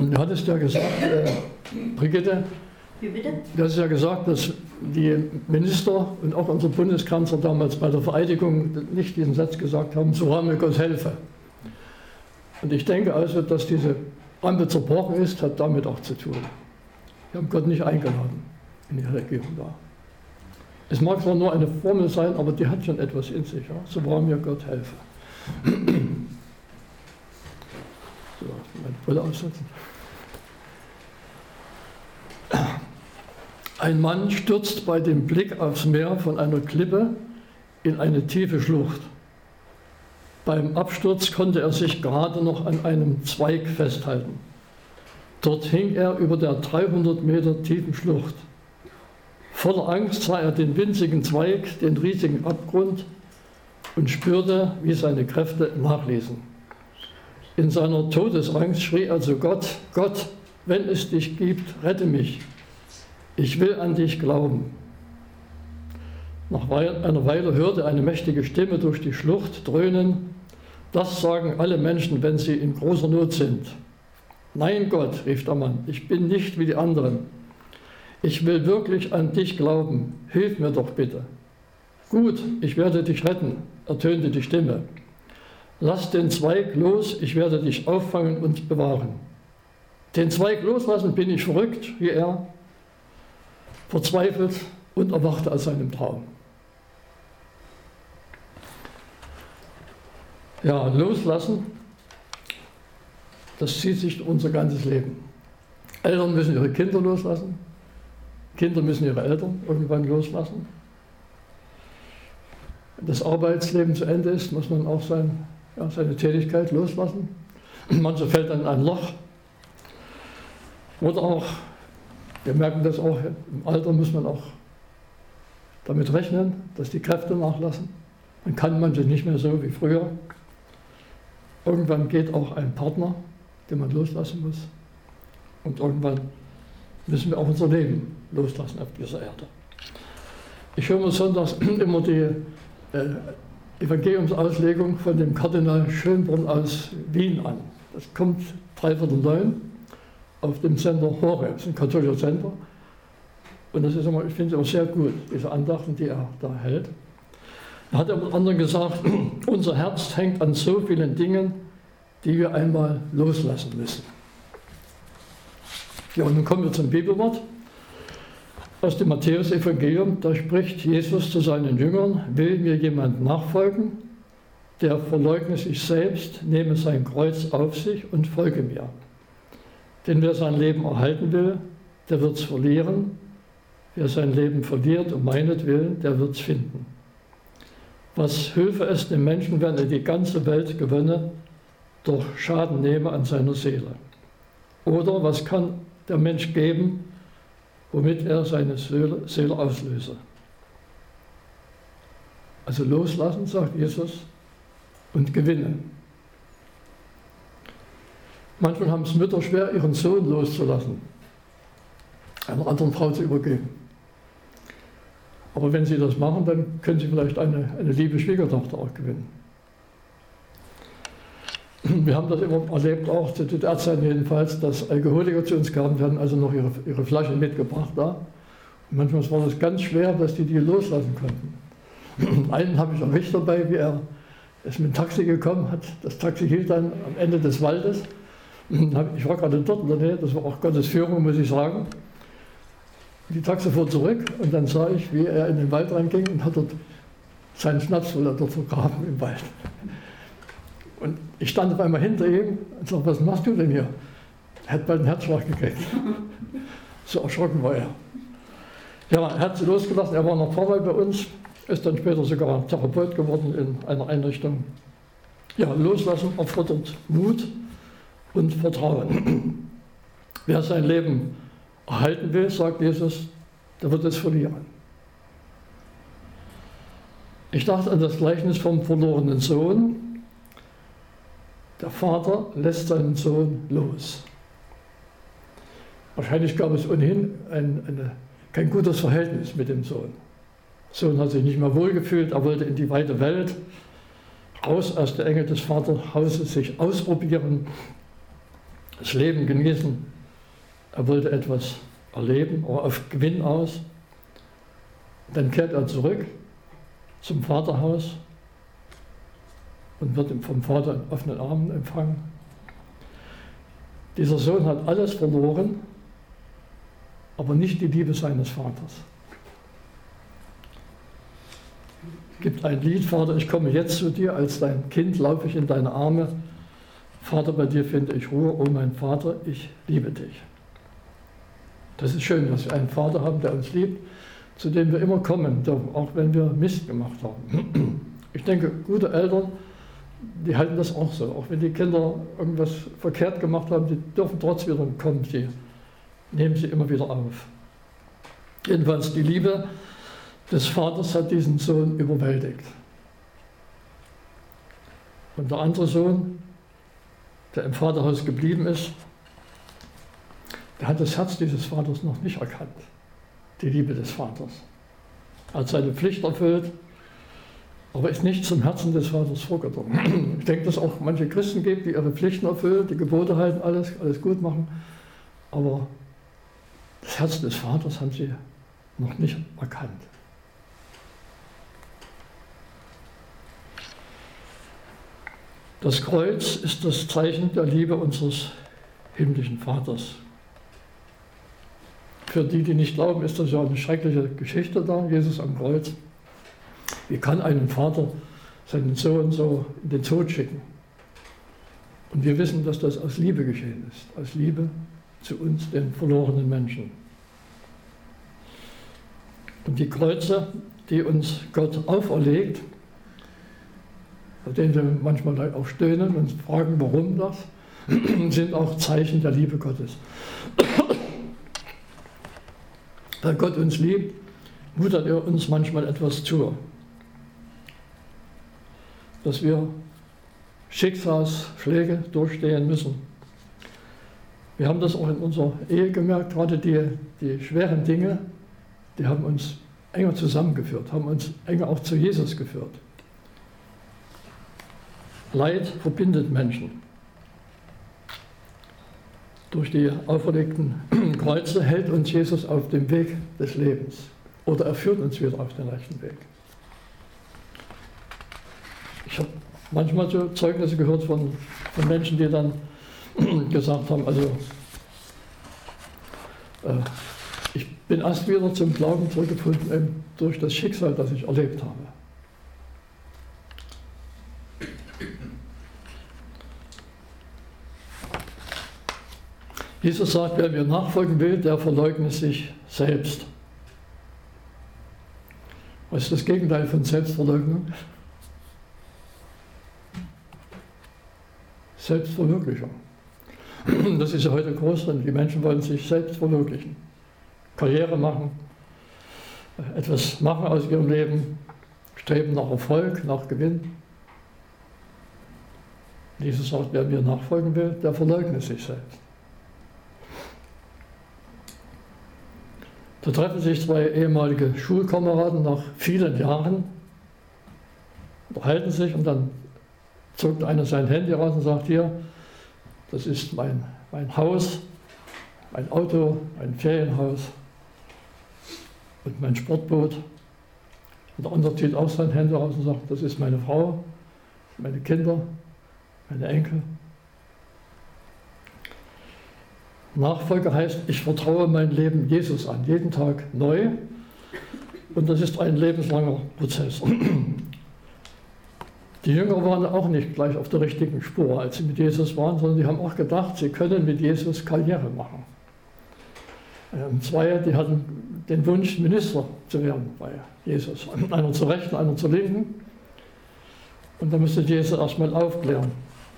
Du hattest ja gesagt, Brigitte, Wie bitte? du hast ja gesagt, dass die Minister und auch unser Bundeskanzler damals bei der Vereidigung nicht diesen Satz gesagt haben, so haben wir Gott helfe. Und ich denke also, dass diese Ampel zerbrochen ist, hat damit auch zu tun. Wir haben Gott nicht eingeladen in die Regierung da. Es mag zwar nur eine Formel sein, aber die hat schon etwas in sich. Ja? So wahr mir Gott helfe. So, meine Brille aussetzen. Ein Mann stürzt bei dem Blick aufs Meer von einer Klippe in eine tiefe Schlucht. Beim Absturz konnte er sich gerade noch an einem Zweig festhalten. Dort hing er über der 300 Meter tiefen Schlucht. Voller Angst sah er den winzigen Zweig, den riesigen Abgrund und spürte, wie seine Kräfte nachließen. In seiner Todesangst schrie er zu Gott: Gott, wenn es dich gibt, rette mich. Ich will an dich glauben. Nach einer Weile hörte eine mächtige Stimme durch die Schlucht dröhnen: Das sagen alle Menschen, wenn sie in großer Not sind. Nein, Gott, rief der Mann, ich bin nicht wie die anderen. Ich will wirklich an dich glauben. Hilf mir doch bitte. Gut, ich werde dich retten, ertönte die Stimme. Lass den Zweig los, ich werde dich auffangen und bewahren. Den Zweig loslassen, bin ich verrückt, wie er, verzweifelt und erwachte aus seinem Traum. Ja, loslassen, das zieht sich durch unser ganzes Leben. Eltern müssen ihre Kinder loslassen, Kinder müssen ihre Eltern irgendwann loslassen. Wenn das Arbeitsleben zu Ende ist, muss man auch seine Tätigkeit loslassen. Mancher fällt dann in ein Loch. Oder auch, wir merken das auch, im Alter muss man auch damit rechnen, dass die Kräfte nachlassen. Man kann manches nicht mehr so wie früher. Irgendwann geht auch ein Partner, den man loslassen muss. Und irgendwann müssen wir auch unser Leben loslassen auf dieser Erde. Ich höre mir sonntags immer die Evangeliumsauslegung von dem Kardinal Schönbrunn aus Wien an. Das kommt 8:45 auf dem Sender Horeb, das ist ein katholischer Sender. Und das ist immer, ich finde es auch sehr gut, diese Andachten, die er da hält. Da hat er mit anderen gesagt, unser Herz hängt an so vielen Dingen, die wir einmal loslassen müssen. Ja, und nun kommen wir zum Bibelwort aus dem Matthäus-Evangelium. Da spricht Jesus zu seinen Jüngern: Will mir jemand nachfolgen, der verleugne sich selbst, nehme sein Kreuz auf sich und folge mir. Denn wer sein Leben erhalten will, der wird es verlieren. Wer sein Leben verliert um meinetwillen, der wird es finden. Was hülfe es dem Menschen, wenn er die ganze Welt gewönne, doch Schaden nehme an seiner Seele? Oder was kann der Mensch geben, womit er seine Seele auslöse? Also loslassen, sagt Jesus, und gewinnen. Manchmal haben es Mütter schwer, ihren Sohn loszulassen, einer anderen Frau zu übergeben. Aber wenn sie das machen, dann können sie vielleicht eine liebe Schwiegertochter auch gewinnen. Wir haben das immer erlebt, auch zu DDR-Zeiten jedenfalls, dass Alkoholiker zu uns kamen, die hatten also noch ihre Flaschen mitgebracht da. Und manchmal war das ganz schwer, dass die loslassen konnten. Einen habe ich erwischt dabei, wie er ist mit dem Taxi gekommen hat. Das Taxi hielt dann am Ende des Waldes. Ich war gerade dort in der Nähe, das war auch Gottes Führung, muss ich sagen. Die Taxe fuhr zurück und dann sah ich, wie er in den Wald reinging und hat dort seinen Schnaps dort vergraben im Wald. Und ich stand auf einmal hinter ihm und sagte: Was machst du denn hier? Er hat bald einen Herzschlag gekriegt. So erschrocken war er. Ja, er hat sie losgelassen, er war noch Pfarrer bei uns, ist dann später sogar Therapeut geworden in einer Einrichtung. Ja, loslassen erfordert Mut und Vertrauen. Wer sein Leben erhalten will, sagt Jesus, der wird es verlieren. Ich dachte an das Gleichnis vom verlorenen Sohn. Der Vater lässt seinen Sohn los. Wahrscheinlich gab es ohnehin kein gutes Verhältnis mit dem Sohn. Der Sohn hat sich nicht mehr wohlgefühlt, er wollte in die weite Welt, raus aus der Enge des Vaterhauses, sich ausprobieren. das Leben genießen. Er wollte etwas erleben, aber auf Gewinn aus. Dann kehrt er zurück zum Vaterhaus und wird vom Vater in offenen Armen empfangen. Dieser Sohn hat alles verloren, aber nicht die Liebe seines Vaters. Es gibt ein Lied: Vater, ich komme jetzt zu dir, als dein Kind laufe ich in deine Arme. Vater, bei dir finde ich Ruhe, oh mein Vater, ich liebe dich. Das ist schön, dass wir einen Vater haben, der uns liebt, zu dem wir immer kommen dürfen, auch wenn wir Mist gemacht haben. Ich denke, gute Eltern, die halten das auch so. Auch wenn die Kinder irgendwas verkehrt gemacht haben, die dürfen trotzdem wieder kommen, sie nehmen sie immer wieder auf. Jedenfalls die Liebe des Vaters hat diesen Sohn überwältigt. Und der andere Sohn, der im Vaterhaus geblieben ist, der hat das Herz dieses Vaters noch nicht erkannt, die Liebe des Vaters. Er hat seine Pflicht erfüllt, aber ist nicht zum Herzen des Vaters vorgedrungen. Ich denke, dass es auch manche Christen gibt, die ihre Pflichten erfüllen, die Gebote halten, alles gut machen, aber das Herz des Vaters haben sie noch nicht erkannt. Das Kreuz ist das Zeichen der Liebe unseres himmlischen Vaters. Für die, die nicht glauben, ist das ja eine schreckliche Geschichte da, Jesus am Kreuz. Wie kann ein Vater seinen Sohn so in den Tod schicken? Und wir wissen, dass das aus Liebe geschehen ist, aus Liebe zu uns, den verlorenen Menschen. Und die Kreuze, die uns Gott auferlegt, auf denen wir manchmal auch stöhnen und fragen, warum das, sind auch Zeichen der Liebe Gottes. Weil Gott uns liebt, mutet er uns manchmal etwas zu, dass wir Schicksalsschläge durchstehen müssen. Wir haben das auch in unserer Ehe gemerkt, gerade die schweren Dinge, die haben uns enger zusammengeführt, haben uns enger auch zu Jesus geführt. Leid verbindet Menschen. Durch die auferlegten Kreuze hält uns Jesus auf dem Weg des Lebens oder er führt uns wieder auf den rechten Weg. Ich habe manchmal so Zeugnisse gehört von Menschen, die dann gesagt haben, also ich bin erst wieder zum Glauben zurückgefunden durch das Schicksal, das ich erlebt habe. Jesus sagt, wer mir nachfolgen will, der verleugne sich selbst. Was ist das Gegenteil von Selbstverleugnung? Selbstverwirklichung. Das ist ja heute groß drin. Die Menschen wollen sich selbst verwirklichen. Karriere machen, etwas machen aus ihrem Leben, streben nach Erfolg, nach Gewinn. Jesus sagt, wer mir nachfolgen will, der verleugne sich selbst. Da treffen sich zwei ehemalige Schulkameraden nach vielen Jahren, unterhalten sich und dann zog einer sein Handy raus und sagt, hier, das ist mein Haus, mein Auto, mein Ferienhaus und mein Sportboot. Und der andere zieht auch sein Handy raus und sagt, das ist meine Frau, meine Kinder, meine Enkel. Nachfolge heißt, ich vertraue mein Leben Jesus an, jeden Tag neu. Und das ist ein lebenslanger Prozess. Die Jünger waren auch nicht gleich auf der richtigen Spur, als sie mit Jesus waren, sondern die haben auch gedacht, sie können mit Jesus Karriere machen. Zwei, die hatten den Wunsch, Minister zu werden bei Jesus. Einer zur Rechten, einer zur Linken. Und da musste Jesus erstmal aufklären.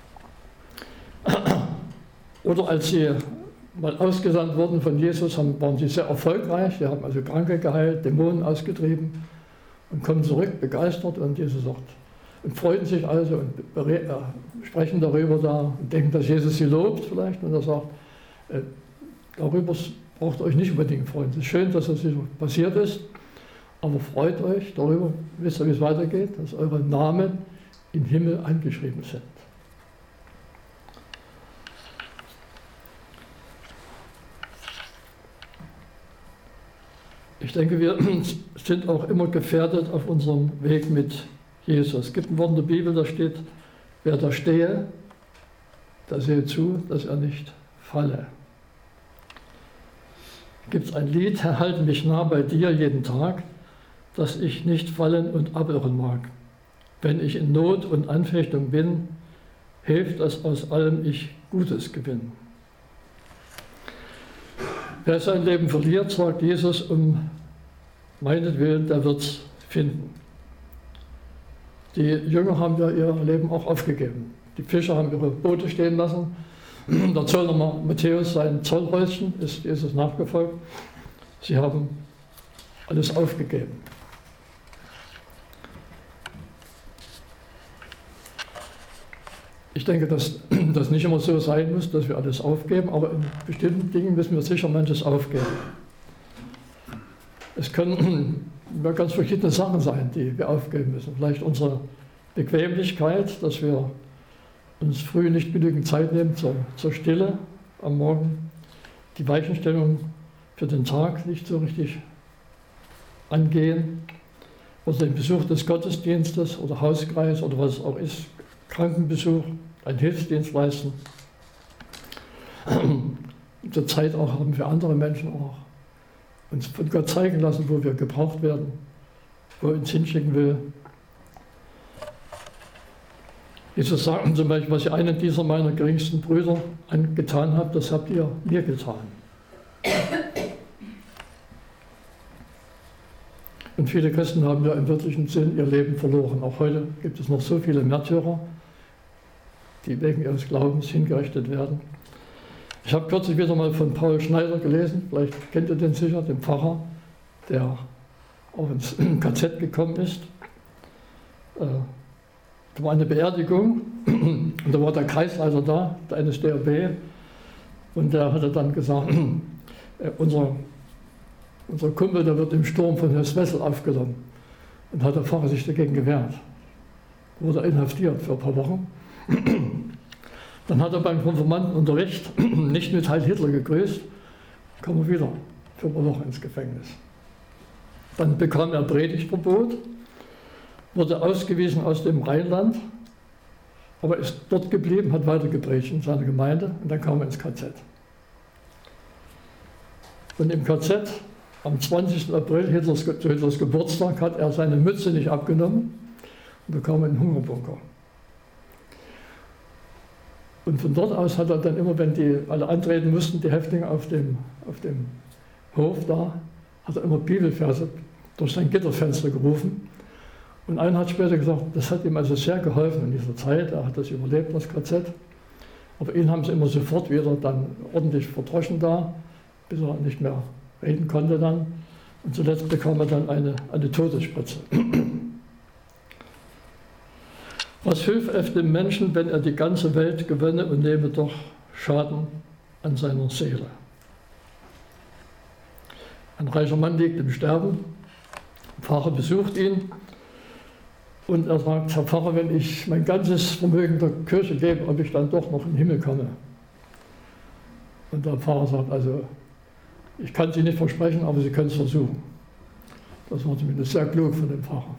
Oder als sie mal ausgesandt wurden von Jesus, waren sie sehr erfolgreich. Die haben also Kranke geheilt, Dämonen ausgetrieben und kommen zurück, begeistert. Und Jesus sagt, und freuen sich also und sprechen darüber da und denken, dass Jesus sie lobt vielleicht. Und er sagt, darüber braucht ihr euch nicht unbedingt freuen. Es ist schön, dass das so passiert ist, aber freut euch darüber, wisst ihr, wie es weitergeht, dass eure Namen im Himmel angeschrieben sind. Ich denke, wir sind auch immer gefährdet auf unserem Weg mit Jesus. Es gibt ein Wort in der Bibel, da steht, wer da stehe, da sehe zu, dass er nicht falle. Gibt es ein Lied, Herr, halte mich nah bei dir jeden Tag, dass ich nicht fallen und abirren mag. Wenn ich in Not und Anfechtung bin, hilft, dass aus allem ich Gutes gewinne. Wer sein Leben verliert, sagt Jesus, um meinetwillen, der wird es finden. Die Jünger haben ja ihr Leben auch aufgegeben. Die Fischer haben ihre Boote stehen lassen. Der Zöllner Matthäus, sein Zollhäuschen, ist Jesus nachgefolgt. Sie haben alles aufgegeben. Ich denke, dass das nicht immer so sein muss, dass wir alles aufgeben, aber in bestimmten Dingen müssen wir sicher manches aufgeben. Es können ganz verschiedene Sachen sein, die wir aufgeben müssen. Vielleicht unsere Bequemlichkeit, dass wir uns früh nicht genügend Zeit nehmen zur Stille am Morgen, die Weichenstellung für den Tag nicht so richtig angehen, oder den Besuch des Gottesdienstes oder Hauskreis oder was es auch ist, Krankenbesuch, einen Hilfsdienst leisten. Zur Zeit auch haben wir andere Menschen auch uns von Gott zeigen lassen, wo wir gebraucht werden, wo er uns hinschicken will. Jesus sagt zum Beispiel, was ihr einen dieser meiner geringsten Brüder angetan habt, das habt ihr mir getan. Und viele Christen haben ja im wirklichen Sinn ihr Leben verloren. Auch heute gibt es noch so viele Märtyrer, die wegen ihres Glaubens hingerichtet werden. Ich habe kürzlich wieder mal von Paul Schneider gelesen, vielleicht kennt ihr den sicher, den Pfarrer, der auch ins KZ gekommen ist. Da war eine Beerdigung und da war der Kreisleiter da, der NSDAP, und der hatte dann gesagt, unser Kumpel, der wird im Sturm von Herrn Wessel aufgenommen. Und hat der Pfarrer sich dagegen gewehrt. Wurde inhaftiert für ein paar Wochen. Dann hat er beim Konfirmandenunterricht nicht mit Heil Hitler gegrüßt, kam er wieder für ein paar Wochen ins Gefängnis. Dann bekam er Predigtverbot, wurde ausgewiesen aus dem Rheinland, aber ist dort geblieben, hat weiter gepredigt in seiner Gemeinde und dann kam er ins KZ. Und im KZ, am 20. April, zu Hitlers Geburtstag, hat er seine Mütze nicht abgenommen und bekam einen Hungerbunker. Und von dort aus hat er dann immer, wenn die alle antreten mussten, die Häftlinge auf dem Hof da, hat er immer Bibelverse durch sein Gitterfenster gerufen. Und einer hat später gesagt, das hat ihm also sehr geholfen in dieser Zeit, er hat das überlebt, das KZ. Aber ihn haben sie immer sofort wieder dann ordentlich verdroschen da, bis er nicht mehr reden konnte dann. Und zuletzt bekam er dann eine Todesspritze. Was hilft es dem Menschen, wenn er die ganze Welt gewönne und nehme doch Schaden an seiner Seele? Ein reicher Mann liegt im Sterben, der Pfarrer besucht ihn und er sagt, Herr Pfarrer, wenn ich mein ganzes Vermögen der Kirche gebe, ob ich dann doch noch in den Himmel komme. Und der Pfarrer sagt, also ich kann es Ihnen nicht versprechen, aber Sie können es versuchen. Das war zumindest sehr klug von dem Pfarrer.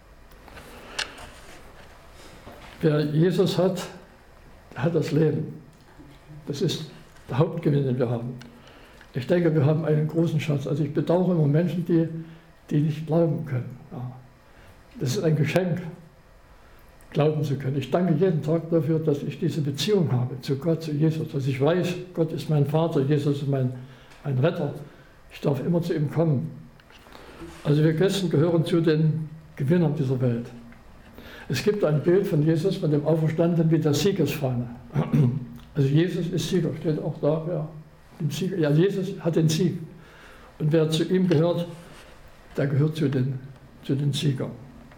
Wer Jesus hat, hat das Leben. Das ist der Hauptgewinn, den wir haben. Ich denke, wir haben einen großen Schatz. Also ich bedauere immer Menschen, die nicht glauben können. Ja. Das ist ein Geschenk, glauben zu können. Ich danke jeden Tag dafür, dass ich diese Beziehung habe zu Gott, zu Jesus. Dass ich weiß, Gott ist mein Vater, Jesus ist mein Retter. Ich darf immer zu ihm kommen. Also wir Christen gehören zu den Gewinnern dieser Welt. Es gibt ein Bild von Jesus, von dem Auferstandenen, wie der Siegesfahne. Also Jesus ist Sieger, steht auch da. Ja, Jesus hat den Sieg. Und wer zu ihm gehört, der gehört zu den Siegern.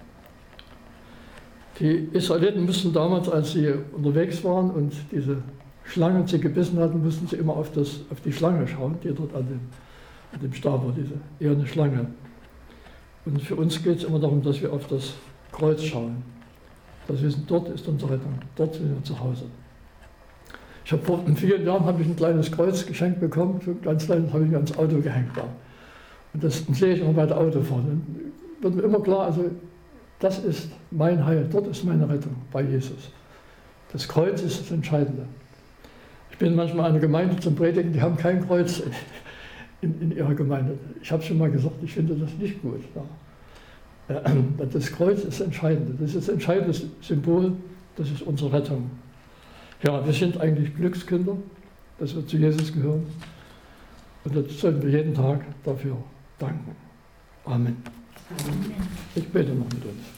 Die Israeliten mussten damals, als sie unterwegs waren und diese Schlangen sie gebissen hatten, mussten sie immer auf die Schlange schauen, die dort an dem Stab war, diese eherne Schlange. Und für uns geht es immer darum, dass wir auf das Kreuz schauen. Dass wir wissen, dort ist unsere Rettung, dort sind wir zu Hause. Ich habe vor vielen Jahren ein kleines Kreuz geschenkt bekommen, so ganz kleines, habe ich mir ans Auto gehängt da. Und das sehe ich immer bei der Autofahrt. Dann wird mir immer klar, also das ist mein Heil, dort ist meine Rettung bei Jesus. Das Kreuz ist das Entscheidende. Ich bin manchmal in einer Gemeinde zum Predigen, die haben kein Kreuz in ihrer Gemeinde. Ich habe schon mal gesagt, ich finde das nicht gut. Ja. Das Kreuz ist das Entscheidende. Das ist das entscheidende Symbol, das ist unsere Rettung. Ja, wir sind eigentlich Glückskinder, dass wir zu Jesus gehören. Und das sollten wir jeden Tag dafür danken. Amen. Ich bete noch mit uns.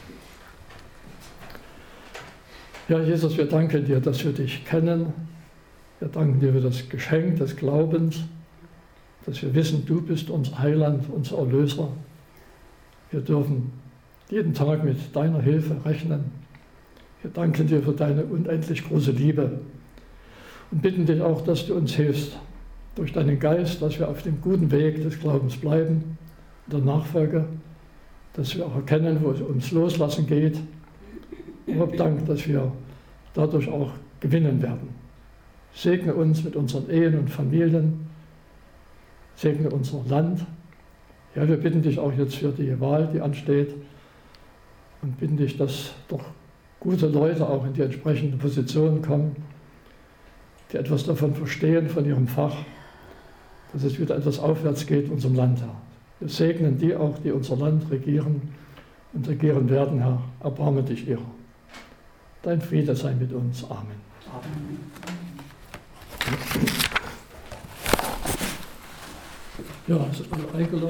Ja, Jesus, wir danken dir, dass wir dich kennen. Wir danken dir für das Geschenk des Glaubens, dass wir wissen, du bist unser Heiland, unser Erlöser. Wir dürfen jeden Tag mit deiner Hilfe rechnen. Wir danken dir für deine unendlich große Liebe und bitten dich auch, dass du uns hilfst, durch deinen Geist, dass wir auf dem guten Weg des Glaubens bleiben, der Nachfolge, dass wir auch erkennen, wo es ums Loslassen geht. Und hab Dank, dass wir dadurch auch gewinnen werden. Segne uns mit unseren Ehen und Familien, segne unser Land. Ja, wir bitten dich auch jetzt für die Wahl, die ansteht, und bitten dich, dass doch gute Leute auch in die entsprechenden Positionen kommen, die etwas davon verstehen, von ihrem Fach, dass es wieder etwas aufwärts geht in unserem Land, Herr. Wir segnen die auch, die unser Land regieren und regieren werden, Herr. Erbarme dich ihrer. Dein Friede sei mit uns. Amen. Ja, es ist eingeladen.